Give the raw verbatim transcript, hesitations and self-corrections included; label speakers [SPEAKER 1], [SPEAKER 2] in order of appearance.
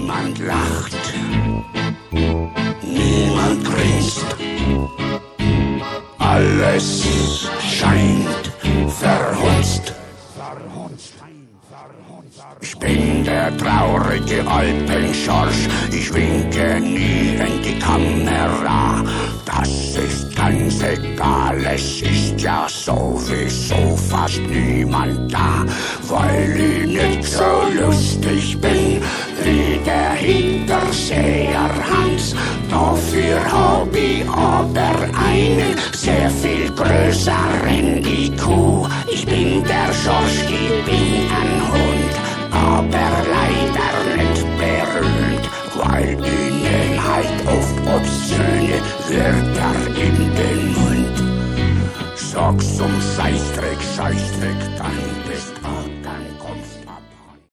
[SPEAKER 1] Niemand lacht, niemand grinst, alles scheint verhunzt. Ich bin der traurige Alpenschorsch, ich winke nie in die Kamera. Das ist ganz egal, es ist ja sowieso fast niemand da, weil ich nicht so lustig bin wie der Hinterseher Hans. Dafür hab ich aber einen sehr viel größeren I Q. Ich bin der Schorsch, ich bin ein